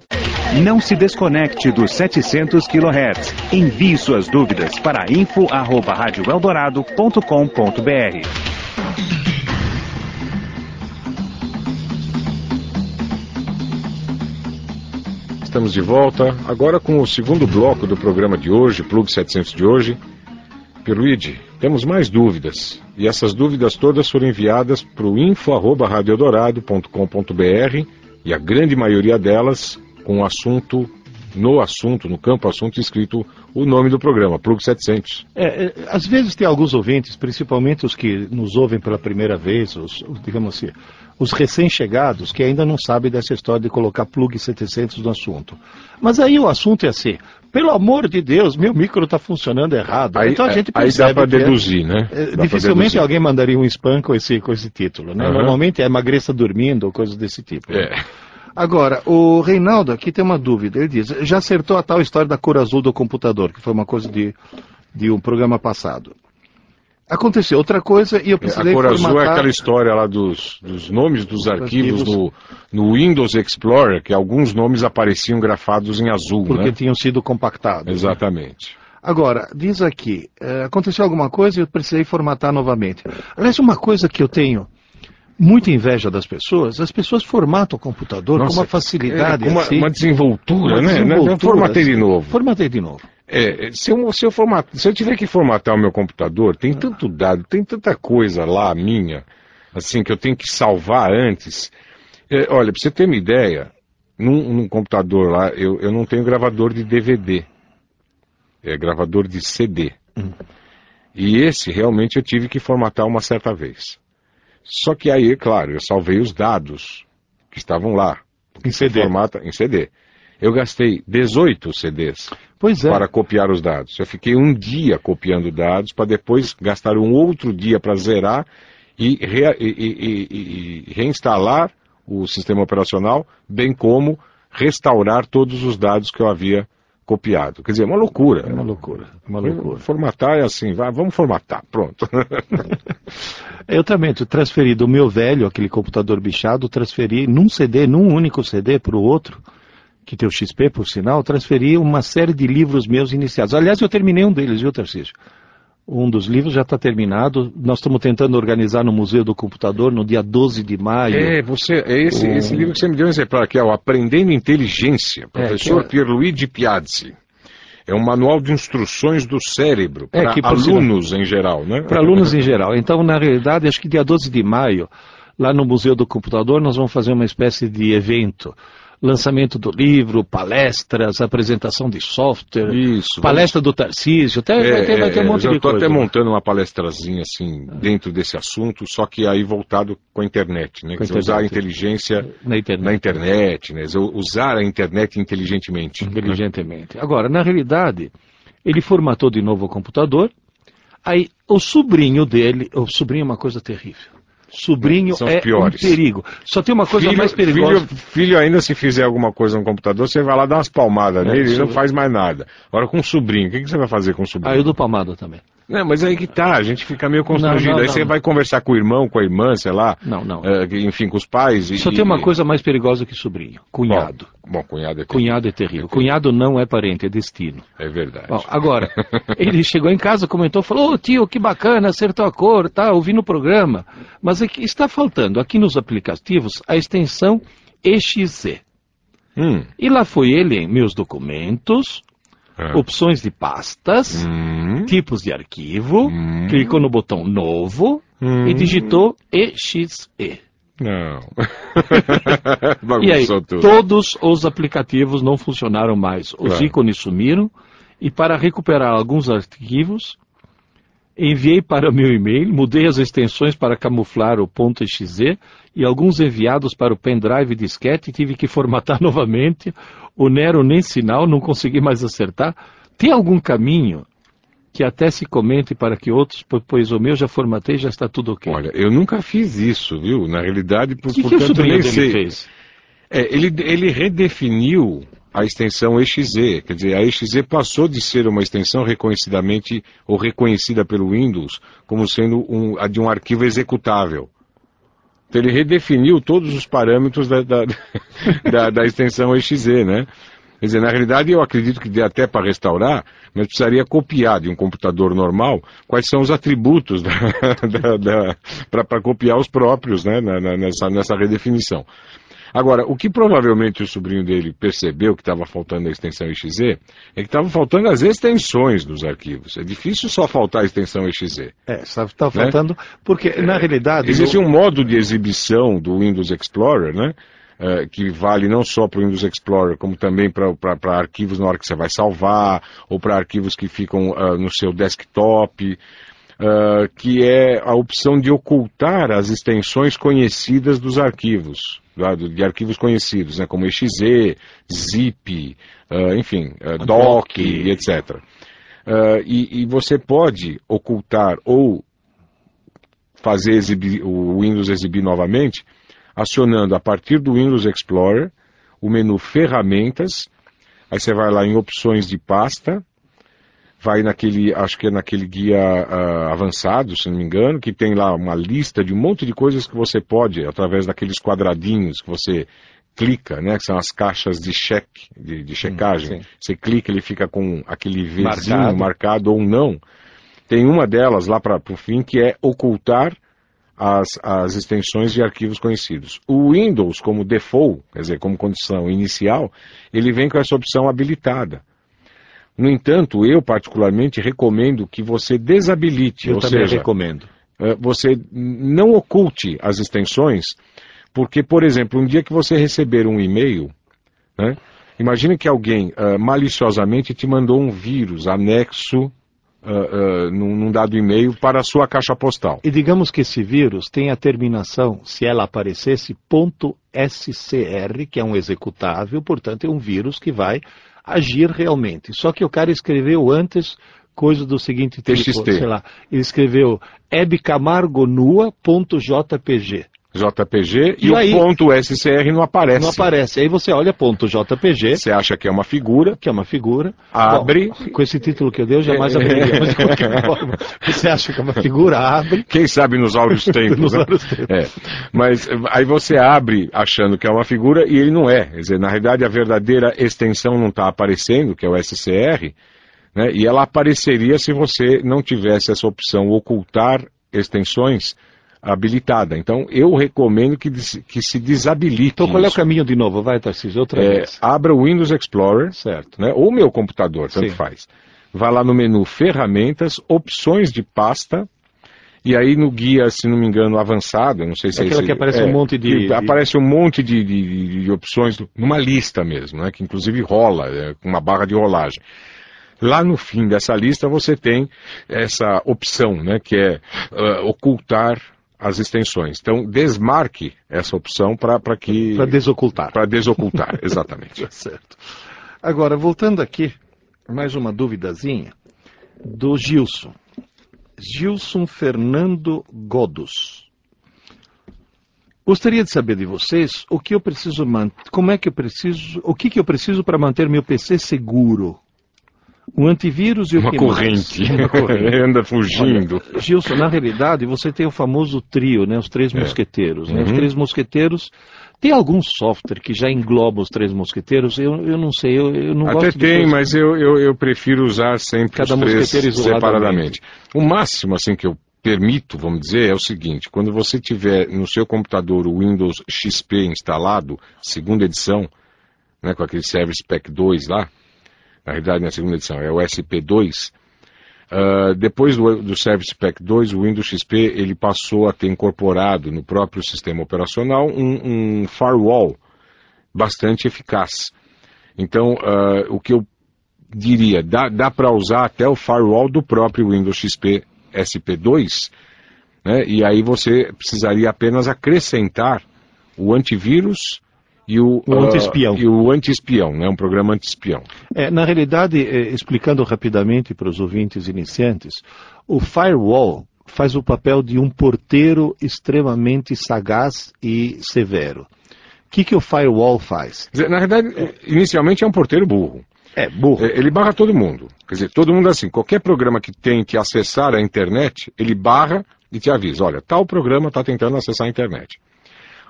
Não se desconecte dos 700 kHz. Envie suas dúvidas para info@radioeldorado.com.br. Estamos de volta, agora com o segundo bloco do programa de hoje, Plug 700 de hoje. Pierluigi, temos mais dúvidas, e essas dúvidas todas foram enviadas para o info@radioeldorado.com.br, e a grande maioria delas com o assunto, no campo assunto, escrito o nome do programa, Plug 700. Às vezes tem alguns ouvintes, principalmente os que nos ouvem pela primeira vez, digamos assim, os recém-chegados, que ainda não sabem dessa história de colocar Plug 700 no assunto. Mas aí o assunto é assim, pelo amor de Deus, meu micro está funcionando errado. Aí, então a gente percebe aí dá para deduzir, né? Dificilmente alguém mandaria um spam com esse título, né? Normalmente é emagreça dormindo ou coisas desse tipo. Agora, o Reinaldo aqui tem uma dúvida. Ele diz, já acertou a tal história da cor azul do computador, que foi uma coisa de um programa passado. Aconteceu outra coisa e eu precisei formatar... A cor azul é aquela história lá dos nomes dos arquivos no Windows Explorer, que alguns nomes apareciam grafados em azul, porque né? Tinham sido compactados. Exatamente. Né? Agora, diz aqui, aconteceu alguma coisa e eu precisei formatar novamente. Aliás, uma coisa que eu tenho muita inveja das pessoas, as pessoas formatam o computador com uma facilidade. Com uma desenvoltura, né? Formatei de novo. Formatei de novo. Se eu tiver que formatar o meu computador, tem tanto dado, tem tanta coisa lá minha, assim, que eu tenho que salvar antes. Olha, para você ter uma ideia, num computador lá, eu não tenho gravador de DVD, é gravador de CD. E esse realmente eu tive que formatar uma certa vez. Só que aí, claro, eu salvei os dados que estavam lá. Em CD. Em CD. Eu gastei 18 CDs para copiar os dados. Eu fiquei um dia copiando dados para depois gastar um outro dia para zerar e reinstalar o sistema operacional, bem como restaurar todos os dados que eu havia copiado. Quer dizer, é uma loucura. É uma loucura. Formatar é assim, vamos formatar, pronto. Eu também transferi do meu velho, aquele computador bichado, transferi num único CD para o outro, que tem o XP, por sinal, transferi uma série de livros meus iniciados. Aliás, eu terminei um deles, viu, Tarcísio? Um dos livros já está terminado. Nós estamos tentando organizar no Museu do Computador no dia 12 de maio. Esse livro que você me deu um exemplar aqui, o Aprendendo Inteligência, professor Pierluigi Piazzi. É um manual de instruções do cérebro, para alunos em geral, né? Para alunos em geral. Então, na realidade, acho que dia 12 de maio, lá no Museu do Computador, nós vamos fazer uma espécie de evento. Lançamento do livro, palestras, apresentação de software, palestra do Tarcísio, vai ter um monte de coisa. Eu estou até montando uma palestrazinha assim, dentro desse assunto, só que aí voltado com a internet, né? Usar a inteligência na internet, né? Usar a internet inteligentemente. Agora, na realidade, ele formatou de novo o computador, aí o sobrinho dele, o sobrinho é uma coisa terrível. Sobrinho é um perigo. Só tem uma coisa mais perigosa. Filho ainda, se fizer alguma coisa no computador, você vai lá dar umas palmadas nele e não faz mais nada. Agora com o sobrinho, o que você vai fazer com o sobrinho? Eu dou palmada também. Não, mas aí que tá, a gente fica meio constrangido. Aí você vai conversar com o irmão, com a irmã, sei lá. Enfim, com os pais. Só tem uma coisa mais perigosa que sobrinho. Cunhado. Bom, cunhado é terrível. Cunhado é terrível. Cunhado não é parente, é destino. É verdade. Bom, agora, ele chegou em casa, comentou, falou, tio, que bacana, acertou a cor, ouvi no programa. Mas aqui está faltando, aqui nos aplicativos, a extensão EXE. E lá foi ele em meus documentos, opções de pastas, tipos de arquivo, clicou no botão novo e digitou EXE. Não. E aí, todos os aplicativos não funcionaram mais. Os ícones sumiram e para recuperar alguns arquivos, enviei para o meu e-mail, mudei as extensões para camuflar o .exe e alguns enviados para o pendrive disquete, tive que formatar novamente. O Nero nem sinal, não consegui mais acertar. Tem algum caminho que até se comente para que outros, pois o meu já formatei, já está tudo ok? Olha, eu nunca fiz isso, viu? Na realidade, que o sobrinho dele fez? Ele redefiniu a extensão EXE, quer dizer, a EXE passou de ser uma extensão reconhecidamente ou reconhecida pelo Windows como sendo de um arquivo executável. Então ele redefiniu todos os parâmetros da extensão exe, né? Quer dizer, na realidade eu acredito que dê até para restaurar, mas precisaria copiar de um computador normal quais são os atributos para copiar os próprios, né, nessa redefinição. Agora, o que provavelmente o sobrinho dele percebeu que estava faltando a extensão exe, é que estava faltando as extensões dos arquivos. É difícil só faltar a extensão exe. Está faltando, porque na realidade... Existe um modo de exibição do Windows Explorer, né? Que vale não só para o Windows Explorer, como também para arquivos na hora que você vai salvar, ou para arquivos que ficam no seu desktop, que é a opção de ocultar as extensões conhecidas dos arquivos, de arquivos conhecidos, né, como exe, zip, enfim, doc, etc. E você pode ocultar ou fazer o Windows exibir novamente, acionando a partir do Windows Explorer o menu Ferramentas, aí você vai lá em Opções de Pasta, vai acho que é naquele guia avançado, se não me engano, que tem lá uma lista de um monte de coisas que você pode, através daqueles quadradinhos que você clica, né, que são as caixas de checagem, você clica, ele fica com aquele Vzinho marcado ou não. Tem uma delas lá para o fim que é ocultar as extensões de arquivos conhecidos. O Windows, como default, quer dizer, como condição inicial, ele vem com essa opção habilitada. No entanto, eu particularmente recomendo que você desabilite, ou seja, recomendo. Você não oculte as extensões, porque, por exemplo, um dia que você receber um e-mail, né, imagine que alguém maliciosamente te mandou um vírus anexo num dado e-mail para a sua caixa postal. E digamos que esse vírus tem a terminação, se ela aparecesse, .scr, que é um executável, portanto é um vírus que vai agir realmente. Só que o cara escreveu antes coisa do seguinte tipo, TXT. Sei lá, ele escreveu ebcamargonua.jpg. JPG e aí, o ponto .scr não aparece. Não aparece. Aí você olha ponto .jpg. Você acha que é uma figura. Que é uma figura. Abre. Bom, com esse título que eu dei, eu jamais abriria. Mas de qualquer forma, você acha que é uma figura, abre. Quem sabe nos áureos tempos, né? Mas aí você abre achando que é uma figura e ele não é. Quer dizer, na realidade a verdadeira extensão não está aparecendo, que é o SCR, né? E ela apareceria se você não tivesse essa opção ocultar extensões habilitada. Então, eu recomendo que se desabilite. Então, qual é o caminho de novo? Vai, Tarcísio, outra vez. Abra o Windows Explorer, certo, né, ou meu computador, tanto faz. Vá lá no menu Ferramentas, Opções de Pasta, e aí no guia, se não me engano, avançado, não sei se aquela que aparece um monte de... Aparece um monte de opções, numa lista mesmo, né, que inclusive rola, com uma barra de rolagem. Lá no fim dessa lista você tem essa opção, né, que é ocultar as extensões. Então, desmarque essa opção para desocultar. Para desocultar, exatamente. Certo. Agora, voltando aqui, mais uma duvidazinha do Gilson. Gilson Fernando Godos. Gostaria de saber de vocês o que eu preciso o que eu preciso para manter meu PC seguro. O antivírus e o que corrente. Uma corrente. Anda fugindo. Olha, Gilson, na realidade, você tem o famoso trio, né? Os três mosqueteiros. Né? Os três mosqueteiros. Tem algum software que já engloba os três mosqueteiros? Eu não sei, eu não gosto. Até tem, mas eu prefiro usar sempre cada os três separadamente. O máximo, assim, que eu permito, vamos dizer, é o seguinte: quando você tiver no seu computador o Windows XP instalado, segunda edição, né, com aquele Service Pack 2 lá, na realidade, na segunda edição, é o SP2. Depois do Service Pack 2, o Windows XP ele passou a ter incorporado no próprio sistema operacional um firewall bastante eficaz. Então, o que eu diria, dá para usar até o firewall do próprio Windows XP SP2, né, e aí você precisaria apenas acrescentar o antivírus e o anti-espião, né? Um programa anti-espião. Na realidade, explicando rapidamente para os ouvintes iniciantes, o firewall faz o papel de um porteiro extremamente sagaz e severo. O que o firewall faz? Na realidade, inicialmente é um porteiro burro. Burro. Ele barra todo mundo. Quer dizer, todo mundo assim, qualquer programa que tente acessar a internet, ele barra e te avisa, olha, tal programa está tentando acessar a internet.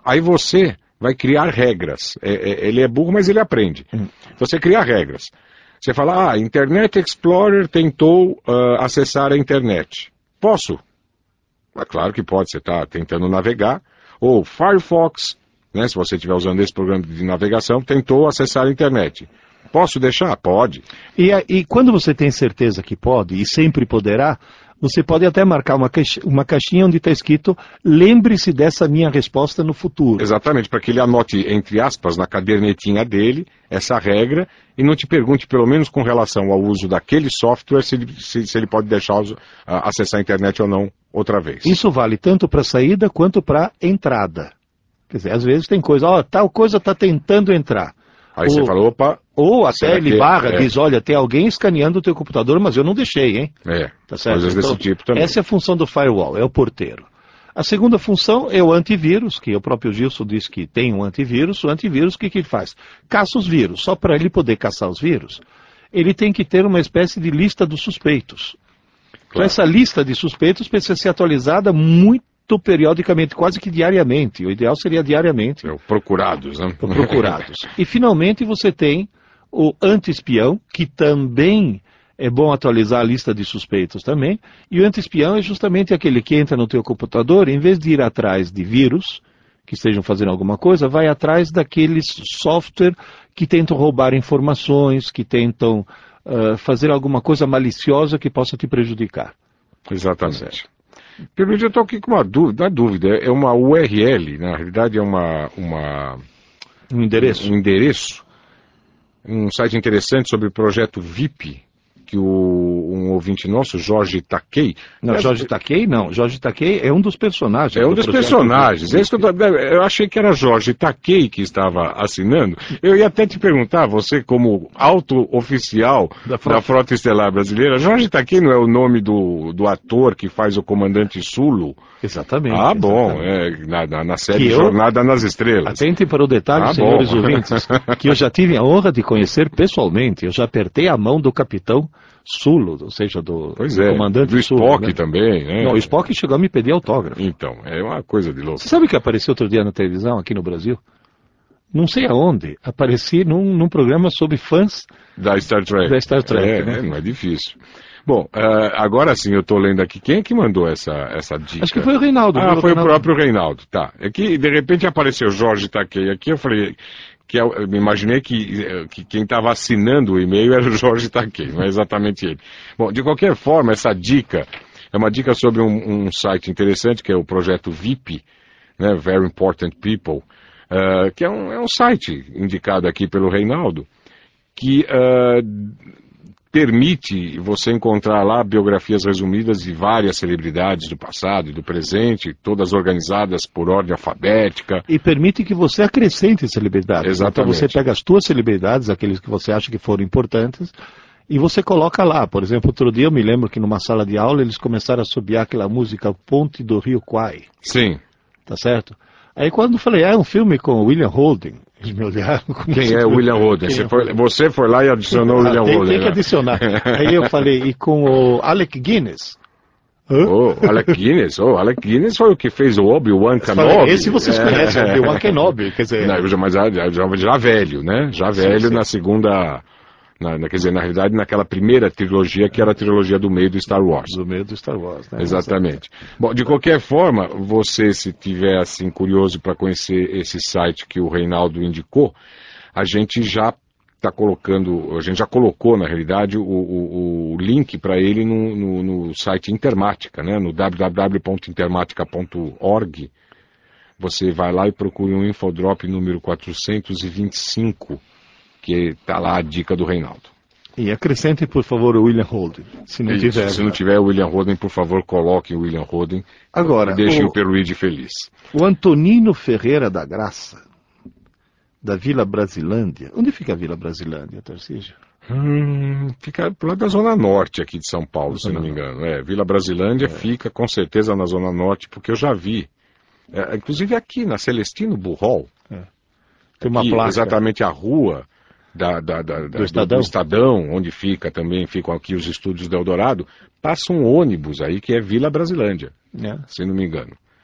Aí você vai criar regras. Ele é burro, mas ele aprende. Você cria regras. Você fala, Internet Explorer tentou acessar a internet. Posso? Claro que pode, você está tentando navegar. Ou Firefox, né, se você estiver usando esse programa de navegação, tentou acessar a internet. Posso deixar? Pode. E quando você tem certeza que pode, e sempre poderá, você pode até marcar uma caixinha onde está escrito, lembre-se dessa minha resposta no futuro. Exatamente, para que ele anote, entre aspas, na cadernetinha dele, essa regra, e não te pergunte, pelo menos com relação ao uso daquele software, se ele pode deixar acessar a internet ou não outra vez. Isso vale tanto para saída quanto para entrada. Quer dizer, às vezes tem coisa, tal coisa está tentando entrar. Aí você fala, opa... Ou até ele diz, olha, tem alguém escaneando o teu computador, mas eu não deixei, hein? Tá certo? Coisas desse tipo também. Essa é a função do firewall, é o porteiro. A segunda função é o antivírus, que o próprio Gilson disse que tem um antivírus. O antivírus, o que ele faz? Caça os vírus. Só para ele poder caçar os vírus, ele tem que ter uma espécie de lista dos suspeitos. Claro. Então essa lista de suspeitos precisa ser atualizada muito periodicamente, quase que diariamente. O ideal seria diariamente. Procurados, né? Procurados. E finalmente você tem o anti-espião, que também é bom atualizar a lista de suspeitos também. E o anti-espião é justamente aquele que entra no teu computador, em vez de ir atrás de vírus, que estejam fazendo alguma coisa, vai atrás daqueles software que tentam roubar informações, que tentam fazer alguma coisa maliciosa que possa te prejudicar. Exatamente. Pelo menos eu estou aqui com uma dúvida, é uma URL, na realidade é um endereço. Um site interessante sobre o projeto VIP, que um ouvinte nosso, Jorge Takei... Jorge Takei é um dos personagens. É um dos personagens. Eu achei que era Jorge Takei que estava assinando. Eu ia até te perguntar, você como alto oficial da Frota Estelar Brasileira, Jorge Takei não é o nome do ator que faz o Comandante Sulo? Exatamente. Bom, na série Jornada nas Estrelas. Atentem para o detalhe, senhores ouvintes, que eu já tive a honra de conhecer pessoalmente. Eu já apertei a mão do capitão Sulo, ou seja, do comandante do Sulo. Spock, né? Também, né? Não, o Spock chegou a me pedir autógrafo. Então, é uma coisa de louco. Você sabe que apareceu outro dia na televisão, aqui no Brasil? Não sei aonde. Apareci num programa sobre fãs da Star Trek. Né? Não é difícil. Bom, agora sim, eu estou lendo aqui. Quem é que mandou essa dica? Acho que foi o Reinaldo. Foi o próprio Reinaldo, tá. É que, de repente, apareceu Jorge Takei aqui, eu falei... eu me imaginei que quem estava assinando o e-mail era o Jorge Takei, não é exatamente ele. Bom, de qualquer forma, essa dica é uma dica sobre um site interessante, que é o projeto VIP, né, Very Important People, que é um site indicado aqui pelo Reinaldo, que permite você encontrar lá biografias resumidas de várias celebridades do passado e do presente, todas organizadas por ordem alfabética. E permite que você acrescente celebridades. Exatamente. Então você pega as tuas celebridades, aqueles que você acha que foram importantes, e você coloca lá. Por exemplo, outro dia eu me lembro que numa sala de aula eles começaram a assobiar aquela música Ponte do Rio Kwai. Sim. Tá certo? Aí quando eu falei, é um filme com o William Holden, eles me olharam como... Quem é o William Holden? Você foi lá e adicionou o William Holden. Tem que adicionar. Aí eu falei, e com o Alec Guinness? Alec Guinness foi o que fez o Obi-Wan Kenobi. Esse vocês conhecem, o Obi-Wan Kenobi, quer dizer... Não, mas já velho, né? Já velho sim. Na segunda... quer dizer, na realidade, naquela primeira trilogia, que era a trilogia do meio do Star Wars. Do meio do Star Wars, né? Exatamente. Bom, de qualquer forma, você, se tiver, assim, curioso para conhecer esse site que o Reinaldo indicou, a gente já colocou, na realidade, o link para ele no site Intermática, né? No www.intermatica.org. Você vai lá e procura um infodrop número 425, que está lá a dica do Reinaldo. E acrescente, por favor, o William Holden. Se não tiver o William Holden, por favor, coloque o William Holden. Agora, e deixem o Peruíde feliz. O Antonino Ferreira da Graça, da Vila Brasilândia. Onde fica a Vila Brasilândia, Tarcísio? Fica lá da Zona Norte aqui de São Paulo, se não me engano. Vila Brasilândia fica com certeza na Zona Norte, porque eu já vi. Inclusive aqui na Celestino Burrol. Tem uma placa. Exatamente a rua do Estadão, onde ficam aqui os estúdios do Eldorado, passa um ônibus aí que é Vila Brasilândia, se não me engano.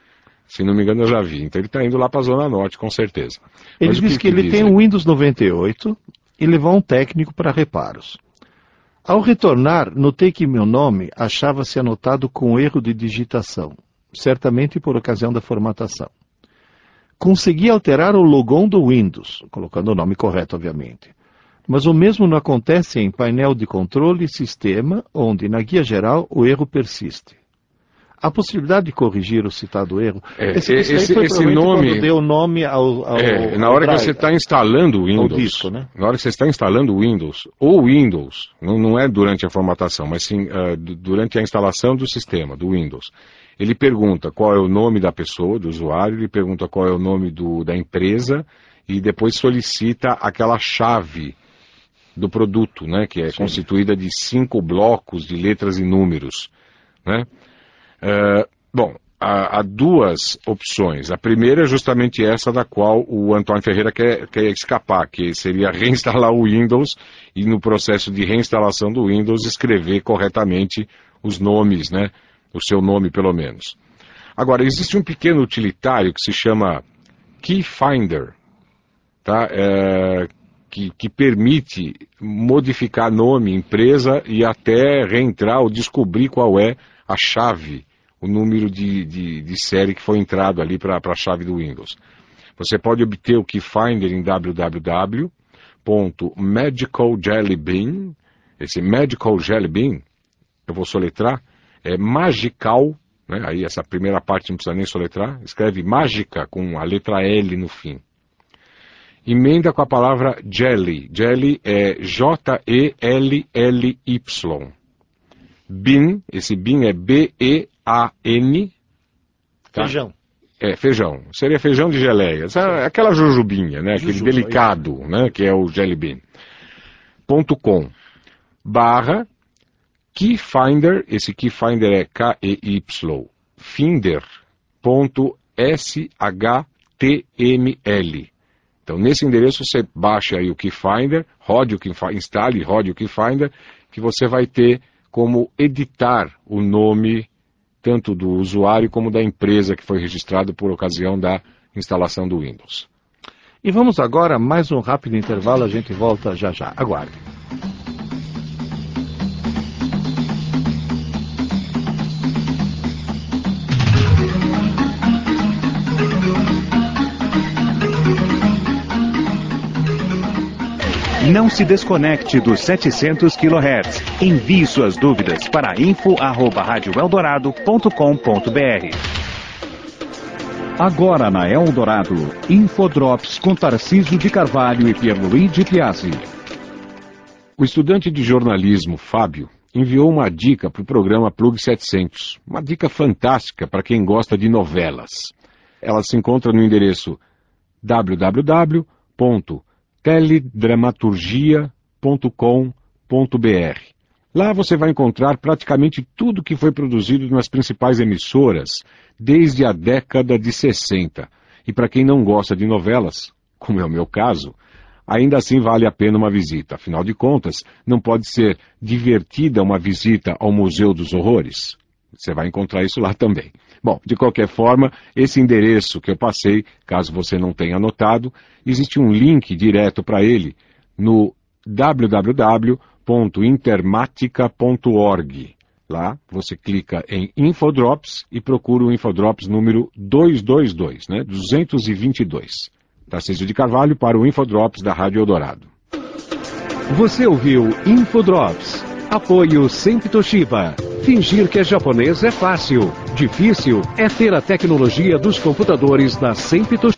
Se não me engano, eu já vi. Então ele está indo lá para a Zona Norte, com certeza. Ele diz que ele tem um Windows 98 e levou um técnico para reparos. Ao retornar, notei que meu nome achava-se anotado com erro de digitação, certamente por ocasião da formatação. Consegui alterar o logon do Windows, colocando o nome correto, obviamente. Mas o mesmo não acontece em painel de controle e sistema, onde, na guia geral, o erro persiste. A possibilidade de corrigir o citado erro... Esse nome... Quando deu o nome ao na hora que você está instalando o Windows... disco, né? Na hora que você está instalando o Windows, ou Windows, não é durante a formatação, mas sim durante a instalação do sistema, do Windows. Ele pergunta qual é o nome da pessoa, do usuário, ele pergunta qual é o nome da empresa, e depois solicita aquela chave do produto, né? Que é constituída de 5 blocos de letras e números, né? Bom, há duas opções. A primeira é justamente essa da qual o Antônio Ferreira quer escapar, que seria reinstalar o Windows e no processo de reinstalação do Windows escrever corretamente os nomes, né? O seu nome pelo menos. Agora, existe um pequeno utilitário que se chama Key Finder, tá? Que permite modificar nome, empresa e até reentrar ou descobrir qual é a chave, o número de série que foi entrado ali para a chave do Windows. Você pode obter o Key Finder em www.magicaljellybean. Esse Magical Jelly Bean, eu vou soletrar, é magical, né? Aí essa primeira parte não precisa nem soletrar, escreve mágica com a letra L no fim. Emenda com a palavra jelly. Jelly é J-E-L-L-Y. Bean, esse bean é B-E-A-N. Tá? Feijão. Feijão. Seria feijão de geleia. Aquela jujubinha, né? Aquele delicado, né? Que é o jelly bean. .com / Keyfinder, esse Keyfinder é K-E-Y, finder.shtml. Então, nesse endereço, você baixa aí o Keyfinder, instale e rode o Keyfinder, que você vai ter como editar o nome tanto do usuário como da empresa que foi registrado por ocasião da instalação do Windows. E vamos agora a mais um rápido intervalo, a gente volta já já. Aguarde. Não se desconecte dos 700 kHz. Envie suas dúvidas para info@radioeldorado.com.br. Agora na Eldorado, Infodrops com Tarcísio de Carvalho e Pierluigi Piazzi. O estudante de jornalismo, Fábio, enviou uma dica para o programa Plug 700. Uma dica fantástica para quem gosta de novelas. Ela se encontra no endereço www.teledramaturgia.com.br. Lá você vai encontrar praticamente tudo que foi produzido nas principais emissoras desde a década de 60. E para quem não gosta de novelas, como é o meu caso, ainda assim vale a pena uma visita. Afinal de contas, não pode ser divertida uma visita ao Museu dos Horrores? Você vai encontrar isso lá também. Bom, de qualquer forma, esse endereço que eu passei, caso você não tenha anotado, existe um link direto para ele no www.intermatica.org. Lá você clica em Infodrops e procura o Infodrops número 222, né? 222. Tarcísio de Carvalho para o Infodrops da Rádio Eldorado. Você ouviu Infodrops. Apoio sempre Toshiba. Fingir que é japonês é fácil. Difícil é ter a tecnologia dos computadores da sempre Toshiba.